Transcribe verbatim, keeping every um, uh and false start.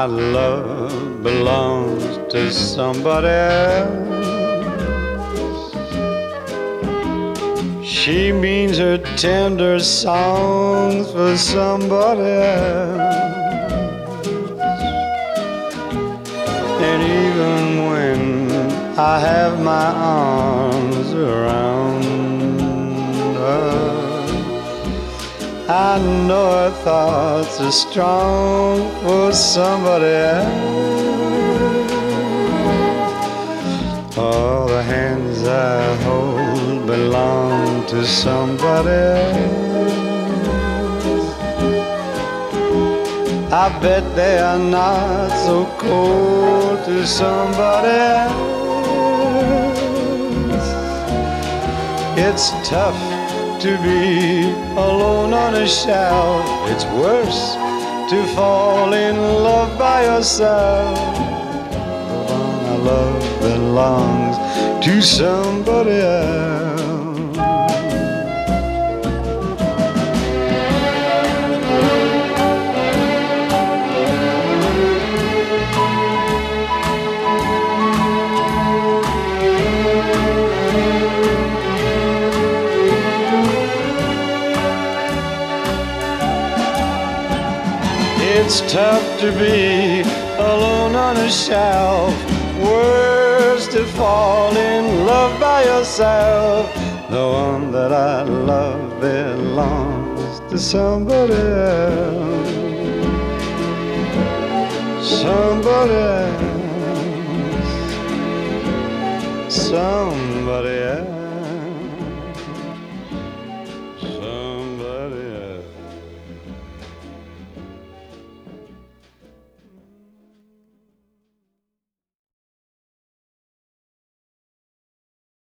my love belongs to somebody else. She means her tender songs for somebody else. And even when I have my arms around her, I know her thoughts are strong for somebody else. All the hands I hold belong to somebody else. I bet they are not so cold to somebody else. It's tough to be alone on a shelf. It's worse to fall in love by yourself. The one I love belongs to somebody else. It's tough to be alone on a shelf. Worse to fall in love by yourself. The one that I love belongs to somebody else. Somebody else. Somebody else.